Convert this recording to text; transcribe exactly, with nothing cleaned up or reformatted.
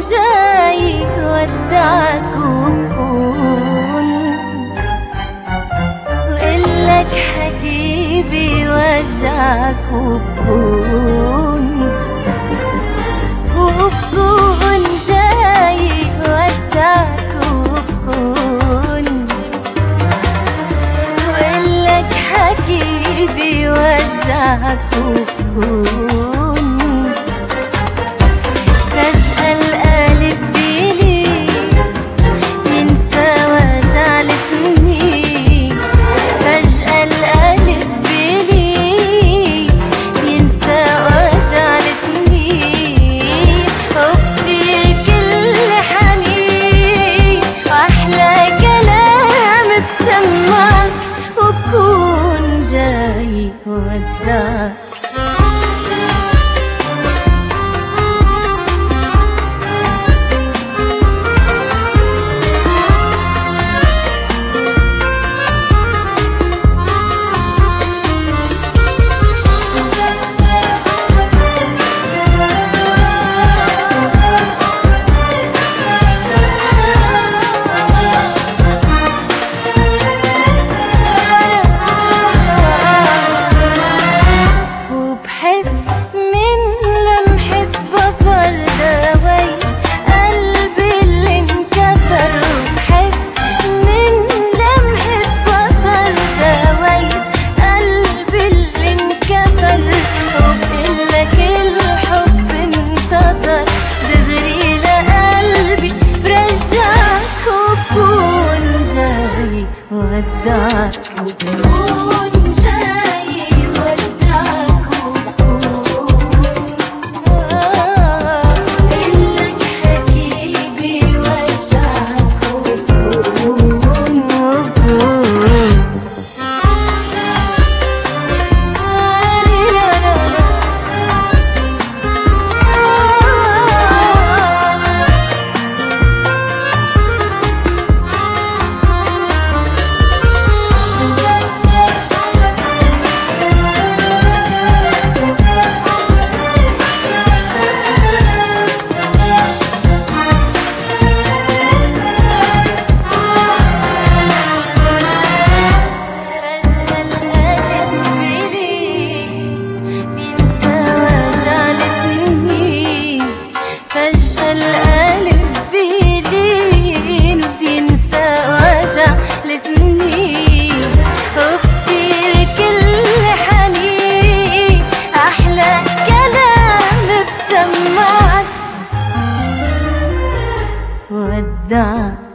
جاي ودعك وبكون وقلك حبيبي وجعك وبكون وبكون جاي ودعك وبكون وقلك حبيبي وجعك وبكون فجأة القلب بيلي بينسى وجع السنين فجأة القلب بيلي بينسى وجع السنين وبصير كل حنين وأحلى كلام بسمعك وبكون جاي ودعك ودعك وبكون جاي ودعك وبكون قلك حبيبي وجعك وبكون وبكون القلب بيلين بينسى وجع السنين وبصير كل حنين أحلى كلام بسمعك ودعك.